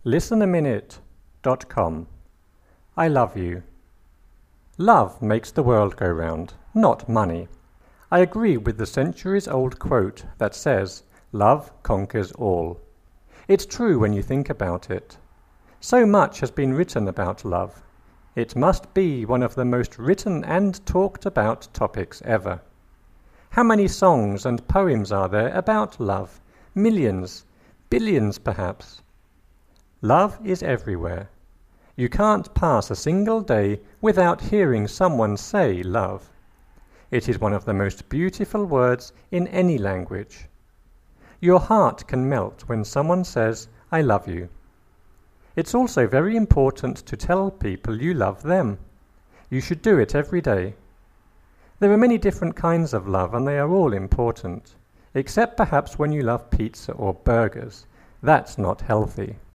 listenaminute.com. I love you. Love makes the world go round, not money. I agree with the centuries-old quote that says, "Love conquers all." It's true when you think about it. So much has been written about love. It must be one of the most written and talked about topics ever. How many songs and poems are there about love? Millions, billions perhaps. Love is everywhere. You can't pass a single day without hearing someone say love. It is one of the most beautiful words in any language. Your heart can melt when someone says, "I love you." It's also very important to tell people you love them. You should do it every day. There are many different kinds of love, and they are all important, except perhaps when you love pizza or burgers. That's not healthy.